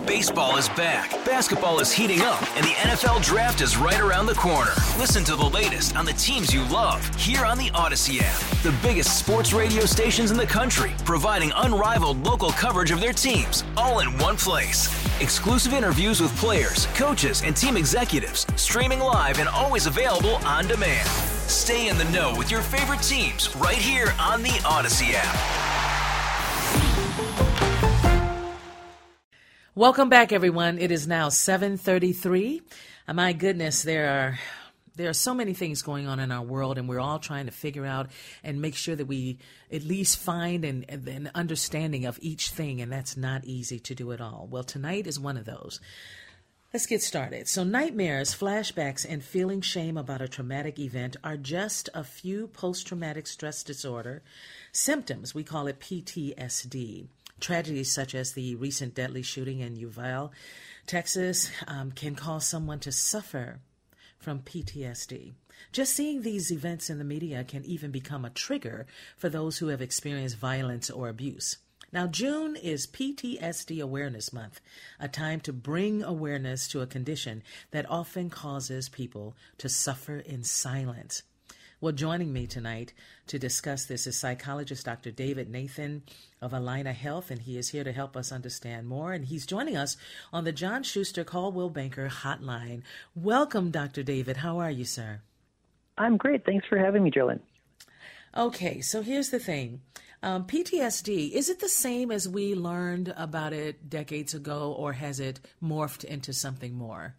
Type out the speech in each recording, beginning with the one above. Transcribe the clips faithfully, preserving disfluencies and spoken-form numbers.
Baseball is back, basketball is heating up, and the N F L Draft is right around the corner. Listen to the latest on the teams you love here on the Odyssey app. The biggest sports radio stations in the country, providing unrivaled local coverage of their teams, all in one place. Exclusive interviews with players, coaches, and team executives, streaming live and always available on demand. Stay in the know with your favorite teams right here on the Odyssey app. Welcome back, everyone. It is now seven thirty-three. Uh, my goodness, there are there are so many things going on in our world, and we're all trying to figure out and make sure that we at least find an, an understanding of each thing, and that's not easy to do at all. Well, tonight is one of those. Let's get started. So nightmares, flashbacks, and feeling shame about a traumatic event are just a few post-traumatic stress disorder symptoms. We call it P T S D. Tragedies such as the recent deadly shooting in Uvalde, Texas, um, can cause someone to suffer from P T S D. Just seeing these events in the media can even become a trigger for those who have experienced violence or abuse. Now, June is P T S D Awareness Month, a time to bring awareness to a condition that often causes people to suffer in silence. Well, joining me tonight to discuss this is psychologist Doctor David Nathan of Allina Health, and he is here to help us understand more. And he's joining us on the John Schuster Coldwell Banker Hotline. Welcome, Doctor David. How are you, sir? I'm great. Thanks for having me, Jolene. Okay, so here's the thing. Um, P T S D, is it the same as we learned about it decades ago, or has it morphed into something more?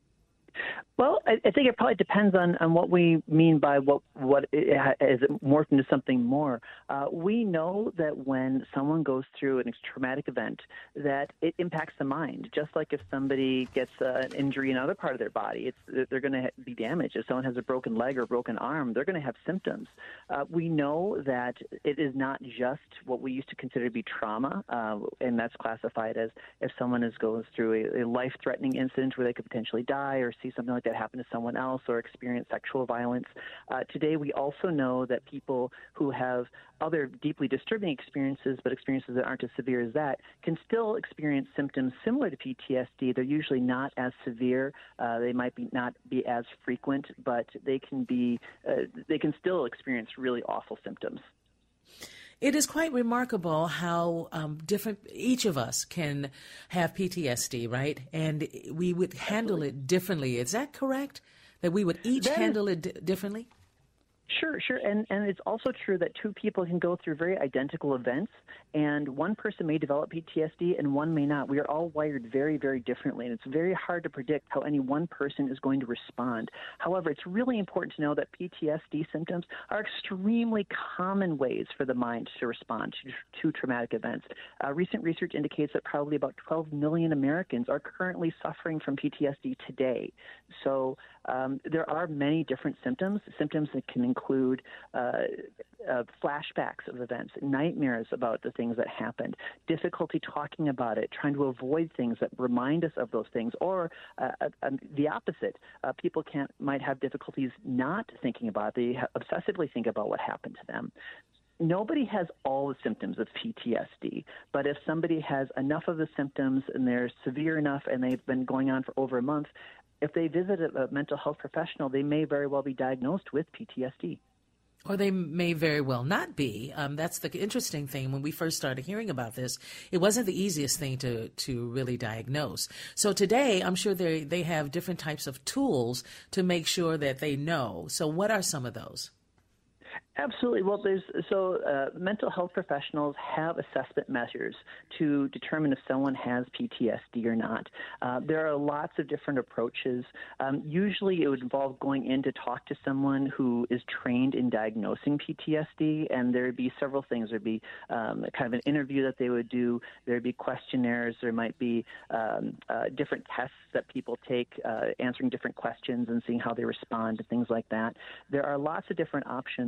Well, I, I think it probably depends on, on what we mean by what what it, is it morphed into something more. Uh, we know that when someone goes through an traumatic event, that it impacts the mind. Just like if somebody gets uh, an injury in another part of their body, it's they're going to be damaged. If someone has a broken leg or a broken arm, they're going to have symptoms. Uh, we know that it is not just what we used to consider to be trauma, uh, and that's classified as if someone is going through a, a life-threatening incident where they could potentially die or see something like that happen to someone else or experience sexual violence. Uh, today, we also know that people who have other deeply disturbing experiences, but experiences that aren't as severe as that, can still experience symptoms similar to P T S D. They're usually not as severe. Uh, they might be not be as frequent, but they can be. Uh, they can still experience really awful symptoms. It is quite remarkable how um, different each of us can have P T S D, right? And we would handle Absolutely. It differently. Is that correct? That we would each that handle is- it d- differently? Sure, sure. And and it's also true that two people can go through very identical events, and one person may develop P T S D and one may not. We are all wired very, very differently, and it's very hard to predict how any one person is going to respond. However, it's really important to know that P T S D symptoms are extremely common ways for the mind to respond to, to traumatic events. Uh, recent research indicates that probably about twelve million Americans are currently suffering from P T S D today. So um, there are many different symptoms, symptoms that can include include uh, uh, flashbacks of events, nightmares about the things that happened, difficulty talking about it, trying to avoid things that remind us of those things, or uh, uh, the opposite. Uh, people can't might have difficulties not thinking about it. They ha- obsessively think about what happened to them. Nobody has all the symptoms of P T S D, but if somebody has enough of the symptoms and they're severe enough and they've been going on for over a month, if they visit a, a mental health professional, they may very well be diagnosed with P T S D. Or they may very well not be. Um, that's the interesting thing. When we first started hearing about this, it wasn't the easiest thing to, to really diagnose. So today, I'm sure they they have different types of tools to make sure that they know. So what are some of those? Absolutely. Well, there's so uh, mental health professionals have assessment measures to determine if someone has P T S D or not. Uh, there are lots of different approaches. Um, usually, it would involve going in to talk to someone who is trained in diagnosing P T S D, and there would be several things. There'd be um, kind of an interview that they would do. There'd be questionnaires. There might be um, uh, different tests that people take, uh, answering different questions and seeing how they respond to things like that. There are lots of different options.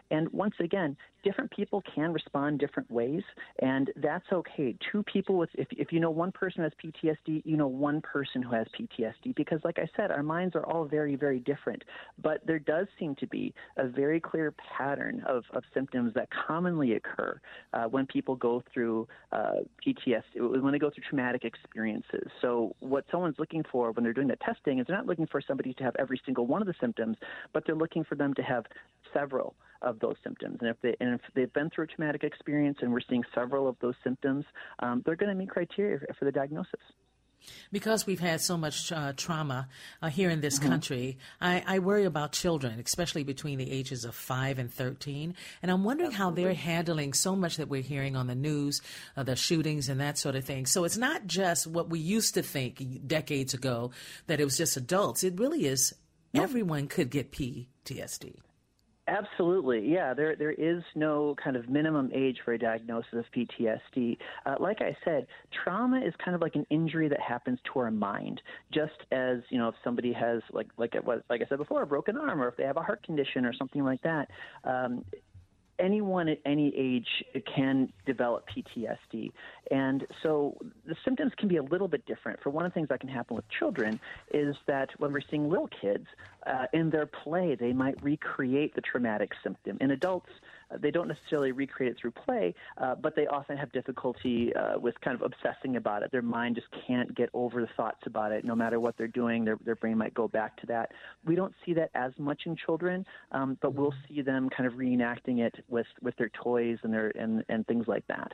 And once again, different people can respond different ways, and that's okay. Two people with, if, if you know one person who has P T S D, you know one person who has P T S D, because like I said, our minds are all very, very different. But there does seem to be a very clear pattern of, of symptoms that commonly occur uh, when people go through uh, P T S D, when they go through traumatic experiences. So what someone's looking for when they're doing that testing is they're not looking for somebody to have every single one of the symptoms, but they're looking for them to have several of those symptoms. And if, they, and if they've been through a traumatic experience and we're seeing several of those symptoms, um, they're going to meet criteria for the diagnosis. Because we've had so much uh, trauma uh, here in this mm-hmm. country, I, I worry about children, especially between the ages of five and thirteen. And I'm wondering Absolutely. how they're handling so much that we're hearing on the news, uh, the shootings and that sort of thing. So it's not just what we used to think decades ago, that it was just adults. It really is nope. everyone could get P T S D. Absolutely, yeah. There, there is no kind of minimum age for a diagnosis of P T S D. Uh, like I said, trauma is kind of like an injury that happens to our mind. Just as, you know, if somebody has, like, like, like I said before, a broken arm, or if they have a heart condition or something like that. Um, Anyone at any age can develop P T S D. And so the symptoms can be a little bit different. For one of the things that can happen with children is that when we're seeing little kids, uh, in their play, they might recreate the traumatic symptom. In adults, uh, they don't necessarily recreate it through play, uh, but they often have difficulty uh, with kind of obsessing about it. Their mind just can't get over the thoughts about it. No matter what they're doing, their, their brain might go back to that. We don't see that as much in children, um, but we'll see them kind of reenacting it with, with their toys and their and, and things like that.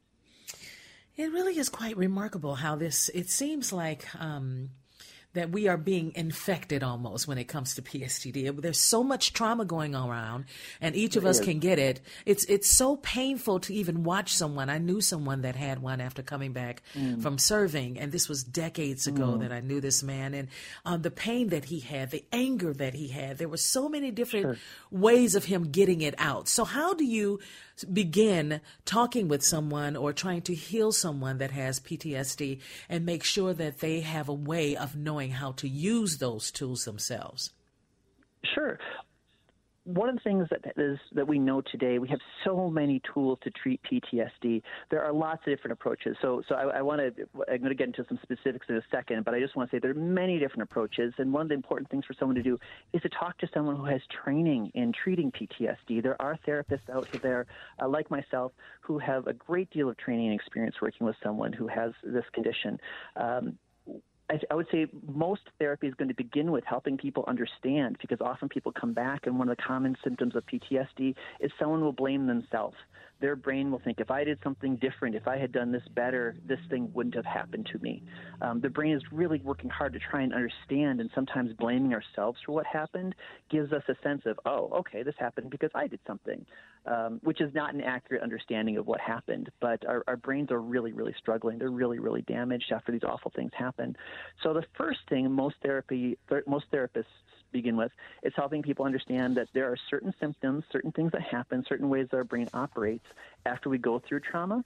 It really is quite remarkable how this, it seems like um, that we are being infected almost when it comes to P S T D. There's so much trauma going around, and each of us can get it. It's it's so painful to even watch someone. I knew someone that had one after coming back mm. from serving, and this was decades ago mm. that I knew this man. And uh, the pain that he had, the anger that he had, there were so many different sure. ways of him getting it out. So how do you begin talking with someone or trying to heal someone that has P T S D and make sure that they have a way of knowing how to use those tools themselves? Sure. One of the things that is that we know today, we have so many tools to treat P T S D. There are lots of different approaches. So, so I, I want to. I'm going to get into some specifics in a second, but I just want to say there are many different approaches. And one of the important things for someone to do is to talk to someone who has training in treating P T S D. There are therapists out there, uh, like myself, who have a great deal of training and experience working with someone who has this condition. Um, I, I would say most therapy is going to begin with helping people understand, because often people come back and one of the common symptoms of P T S D is someone will blame themselves. Their brain will think, if I did something different, if I had done this better, this thing wouldn't have happened to me. Um, the brain is really working hard to try and understand, and sometimes blaming ourselves for what happened gives us a sense of, oh, okay, this happened because I did something, um, which is not an accurate understanding of what happened. But our, our brains are really, really struggling. They're really, really damaged after these awful things happen. So the first thing most therapy, th- most therapists begin with is helping people understand that there are certain symptoms, certain things that happen, certain ways that our brain operates after we go through trauma,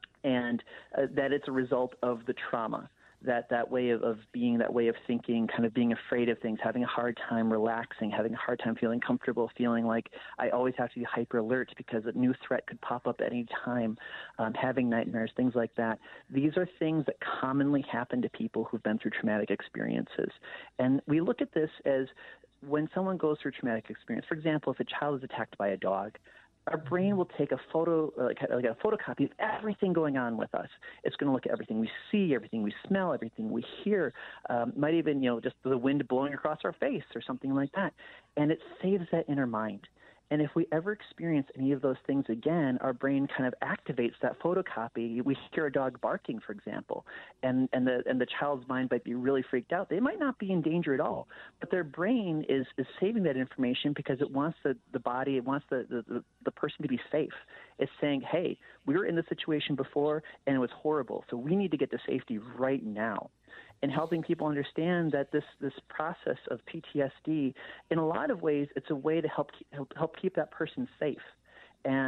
and uh, that it's a result of the trauma. That that way of, of being, that way of thinking, kind of being afraid of things, having a hard time relaxing, having a hard time feeling comfortable, feeling like I always have to be hyper alert because a new threat could pop up at any time, um, having nightmares, things like that. These are things that commonly happen to people who've been through traumatic experiences. And we look at this as when someone goes through a traumatic experience. For example, if a child is attacked by a dog, our brain will take a photo, like, like a photocopy of everything going on with us. It's going to look at everything we see, everything we smell, everything we hear, um, might even, you know, just the wind blowing across our face or something like that. And it saves that in our mind. And if we ever experience any of those things again, our brain kind of activates that photocopy. We hear a dog barking, for example, and, and the and the child's mind might be really freaked out. They might not be in danger at all, but their brain is, is saving that information because it wants the, the body, it wants the, the, the person to be safe. It's saying, hey, we were in this situation before and it was horrible, so we need to get to safety right now. And helping people understand that this, this process of P T S D, in a lot of ways, it's a way to help help, help keep that person safe. And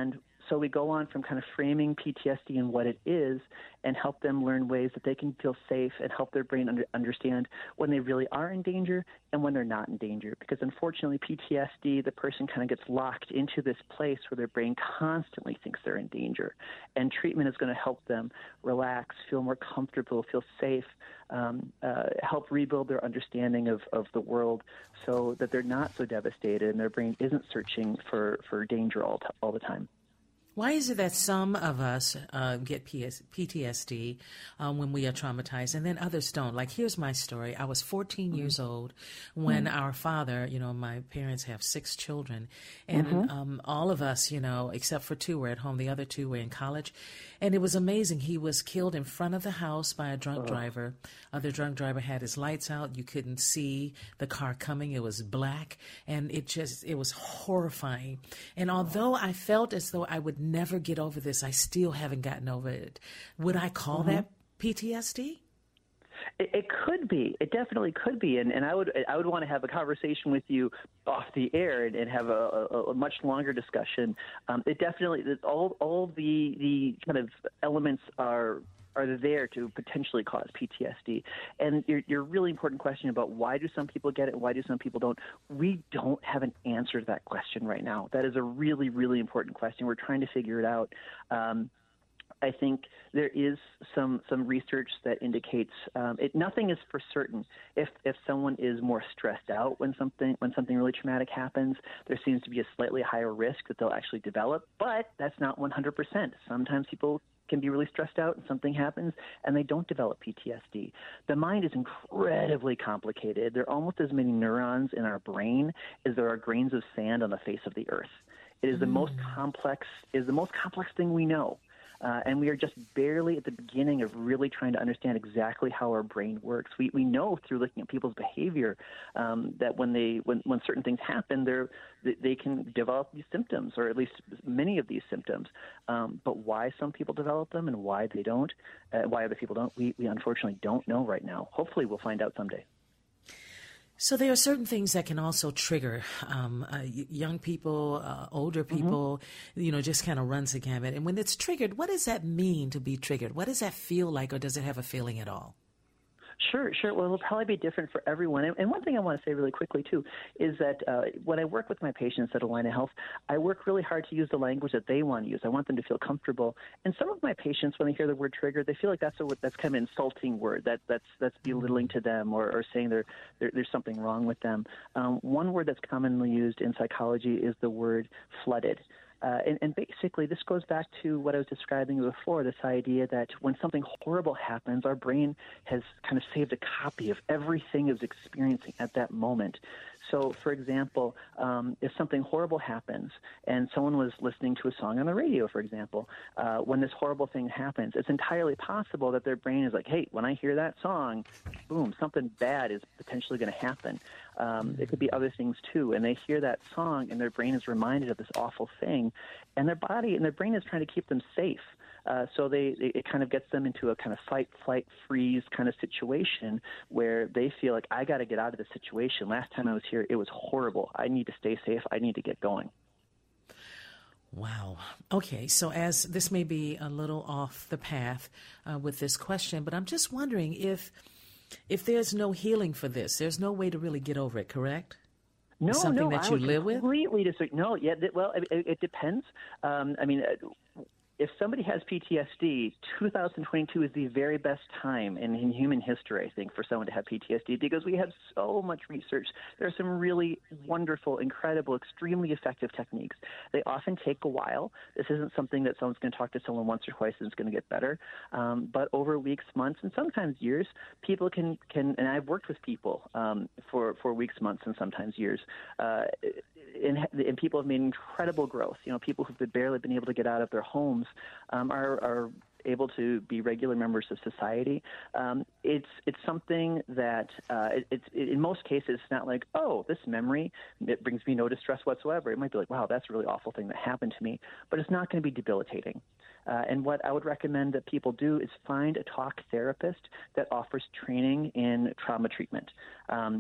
so we go on from kind of framing P T S D and what it is and help them learn ways that they can feel safe and help their brain under, understand when they really are in danger and when they're not in danger. Because unfortunately, P T S D, the person kind of gets locked into this place where their brain constantly thinks they're in danger. And treatment is going to help them relax, feel more comfortable, feel safe, um, uh, help rebuild their understanding of, of the world so that they're not so devastated and their brain isn't searching for, for danger all, t- all the time. Why is it that some of us uh, get P T S D um, when we are traumatized and then others don't? Like, here's my story. I was fourteen mm-hmm. years old when mm-hmm. our father, you know, my parents have six children, and mm-hmm. um, all of us, you know, except for two were at home. The other two were in college. And it was amazing. He was killed in front of the house by a drunk oh. driver. Uh, the drunk driver had his lights out. You couldn't see the car coming. It was black. And it just, it was horrifying. And although I felt as though I would never get over this, I still haven't gotten over it. Would I call mm-hmm. that P T S D? It, it could be. It definitely could be, and, and I would I would want to have a conversation with you off the air and, and have a, a, a much longer discussion. Um, it definitely all all the the kind of elements are are there to potentially cause P T S D. And your, your really important question about why do some people get it and why do some people don't, we don't have an answer to that question right now. That is a really, really important question. We're trying to figure it out. Um, I think there is some some research that indicates um, it. Nothing is for certain. If if someone is more stressed out when something when something really traumatic happens, there seems to be a slightly higher risk that they'll actually develop. But that's not one hundred percent. Sometimes people can be really stressed out and something happens and they don't develop P T S D. The mind is incredibly complicated. There are almost as many neurons in our brain as there are grains of sand on the face of the earth. It is mm. the most complex is the most complex thing we know. Uh, and we are just barely at the beginning of really trying to understand exactly how our brain works. We we know through looking at people's behavior um, that when they when, when certain things happen, they're, they they can develop these symptoms, or at least many of these symptoms. Um, but why some people develop them and why they don't, uh, why other people don't, we, we unfortunately don't know right now. Hopefully we'll find out someday. So there are certain things that can also trigger um, uh, young people, uh, older people, mm-hmm. you know, just kind of runs the gamut. And when it's triggered, what does that mean to be triggered? What does that feel like, or does it have a feeling at all? Sure, sure. Well, it'll probably be different for everyone. And, and one thing I want to say really quickly, too, is that uh, when I work with my patients at Allina Health, I work really hard to use the language that they want to use. I want them to feel comfortable. And some of my patients, when they hear the word trigger, they feel like that's a that's kind of an insulting word, that that's that's belittling to them, or, or saying they're, they're, there's something wrong with them. Um, one word that's commonly used in psychology is the word flooded. Uh, and, and basically, this goes back to what I was describing before, this idea that when something horrible happens, our brain has kind of saved a copy of everything it was experiencing at that moment. So, for example, um, if something horrible happens and someone was listening to a song on the radio, for example, uh, when this horrible thing happens, it's entirely possible that their brain is like, hey, when I hear that song, boom, something bad is potentially going to happen. Um, it could be other things, too. And they hear that song and their brain is reminded of this awful thing, and their body and their brain is trying to keep them safe. Uh, so they, they it kind of gets them into a kind of fight, flight, freeze kind of situation where they feel like, I got to get out of this situation. Last time I was here, it was horrible. I need to stay safe. I need to get going. Wow. Okay, so as this may be a little off the path uh, with this question, but I'm just wondering if if there's no healing for this, there's no way to really get over it, correct? No, Something no, that I you would live with? completely disagree. No, yeah, th- well, it, it depends. Um, I mean, uh, if somebody has P T S D, two thousand twenty-two is the very best time in, in human history, I think, for someone to have P T S D, because we have so much research. There are some really wonderful, incredible, extremely effective techniques. They often take a while. This isn't something that someone's going to talk to someone once or twice and it's going to get better. Um, but over weeks, months, and sometimes years, people can, can and I've worked with people um, for, for weeks, months, and sometimes years, uh, and, and people have made incredible growth. You know, people who've barely been able to get out of their homes um, are, are able to be regular members of society. Um, it's it's something that uh, it, it's it, in most cases it's not like, oh, this memory, it brings me no distress whatsoever. It might be like, wow, that's a really awful thing that happened to me, but it's not going to be debilitating. Uh, and what I would recommend that people do is find a talk therapist that offers training in trauma treatment. Um,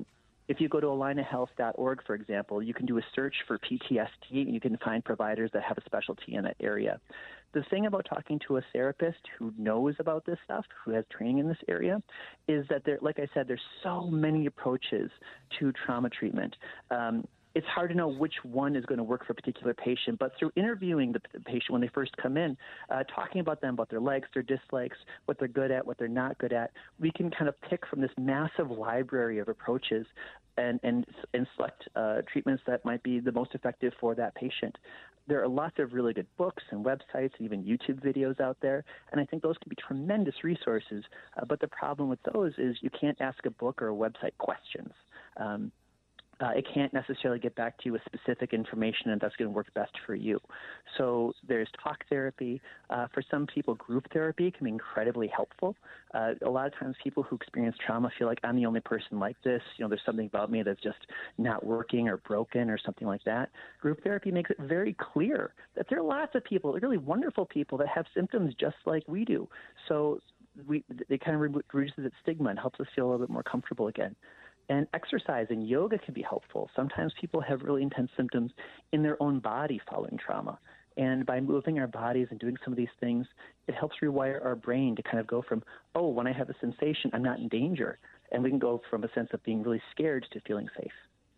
if you go to allina health dot org, for example, you can do a search for P T S D, and you can find providers that have a specialty in that area. The thing about talking to a therapist who knows about this stuff, who has training in this area, is that there, like I said, there's so many approaches to trauma treatment. Um, It's hard to know which one is going to work for a particular patient, but through interviewing the patient when they first come in, uh, talking about them, about their likes, their dislikes, what they're good at, what they're not good at, we can kind of pick from this massive library of approaches and, and, and select uh, treatments that might be the most effective for that patient. There are lots of really good books and websites and even YouTube videos out there, and I think those can be tremendous resources. Uh, but the problem with those is you can't ask a book or a website questions. Um, Uh, it can't necessarily get back to you with specific information, and that's going to work best for you. So there's talk therapy. Uh, for some people, group therapy can be incredibly helpful. Uh, a lot of times people who experience trauma feel like I'm the only person like this. You know, there's something about me that's just not working or broken or something like that. Group therapy makes it very clear that there are lots of people, really wonderful people, that have symptoms just like we do. So we, it kind of reduces that stigma and helps us feel a little bit more comfortable again. And exercise and yoga can be helpful. Sometimes people have really intense symptoms in their own body following trauma. And by moving our bodies and doing some of these things, it helps rewire our brain to kind of go from, oh, when I have a sensation, I'm not in danger. And we can go from a sense of being really scared to feeling safe.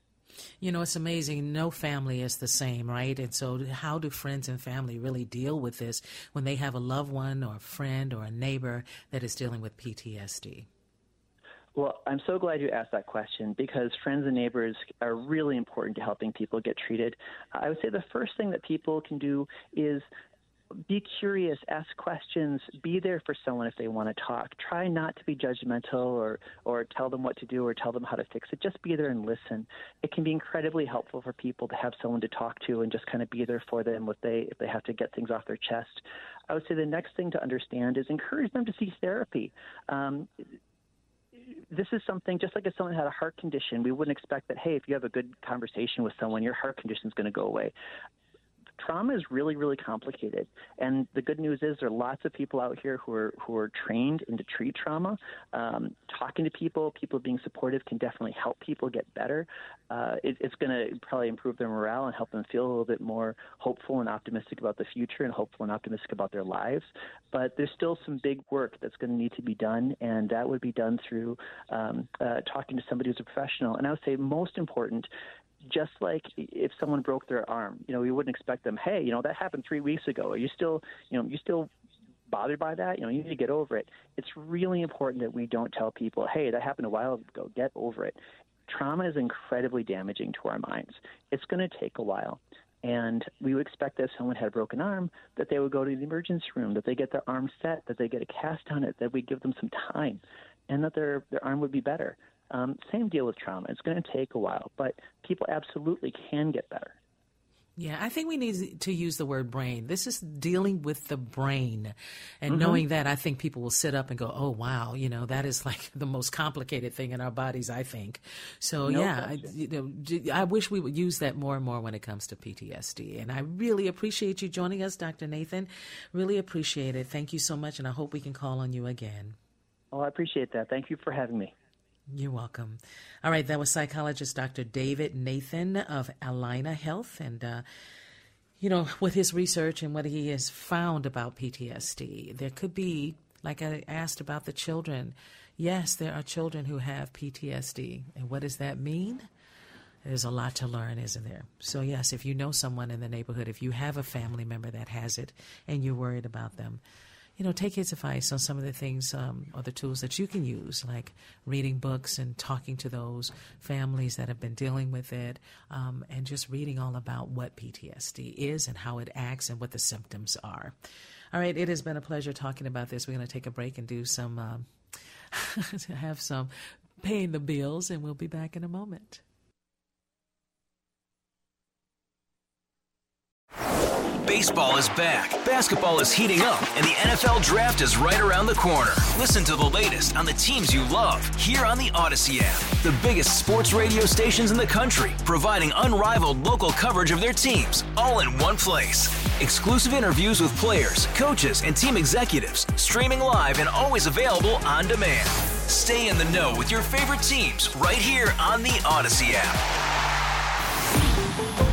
You know, it's amazing. No family is the same, right? And so how do friends and family really deal with this when they have a loved one or a friend or a neighbor that is dealing with P T S D? Well, I'm so glad you asked that question, because friends and neighbors are really important to helping people get treated. I would say the first thing that people can do is be curious, ask questions, be there for someone if they want to talk. Try not to be judgmental or, or tell them what to do or tell them how to fix it. Just be there and listen. It can be incredibly helpful for people to have someone to talk to and just kind of be there for them if they, if they have to get things off their chest. I would say the next thing to understand is encourage them to seek therapy. Um, This is something, just like if someone had a heart condition, we wouldn't expect that, hey, if you have a good conversation with someone, your heart condition is going to go away. Trauma is really, really complicated. And the good news is there are lots of people out here who are who are trained in to treat trauma. Um, talking to people, people being supportive can definitely help people get better. Uh, it, it's going to probably improve their morale and help them feel a little bit more hopeful and optimistic about the future and hopeful and optimistic about their lives. But there's still some big work that's going to need to be done, and that would be done through um, uh, talking to somebody who's a professional. And I would say most important, just like if someone broke their arm, you know, we wouldn't expect them, hey, you know, that happened three weeks ago. Are you still, you know, you still bothered by that? You know, you need to get over it. It's really important that we don't tell people, hey, that happened a while ago, get over it. Trauma is incredibly damaging to our minds. It's going to take a while. And we would expect that if someone had a broken arm, that they would go to the emergency room, that they get their arm set, that they get a cast on it, that we give them some time, and that their, their arm would be better. Um, same deal with trauma. It's going to take a while, but people absolutely can get better. Yeah, I think we need to use the word brain. This is dealing with the brain. And mm-hmm. knowing that, I think people will sit up and go, oh, wow, you know, that is like the most complicated thing in our bodies, I think. So, no yeah, I, you know, I wish we would use that more and more when it comes to P T S D. And I really appreciate you joining us, Doctor Nathan. Really appreciate it. Thank you so much, and I hope we can call on you again. Oh, I appreciate that. Thank you for having me. You're welcome. All right, that was psychologist Doctor David Nathan of Allina Health. And, uh, you know, with his research and what he has found about P T S D, there could be, like I asked about the children, yes, there are children who have P T S D. And what does that mean? There's a lot to learn, isn't there? So, yes, if you know someone in the neighborhood, if you have a family member that has it and you're worried about them, you know, take his advice on some of the things um, or the tools that you can use, like reading books and talking to those families that have been dealing with it, um, and just reading all about what P T S D is and how it acts and what the symptoms are. All right, it has been a pleasure talking about this. We're going to take a break and do some, um, have some paying the bills, and we'll be back in a moment. Baseball is back, basketball is heating up, and the N F L Draft is right around the corner. Listen to the latest on the teams you love here on the Odyssey app. The biggest sports radio stations in the country, providing unrivaled local coverage of their teams, all in one place. Exclusive interviews with players, coaches, and team executives, streaming live and always available on demand. Stay in the know with your favorite teams right here on the Odyssey app.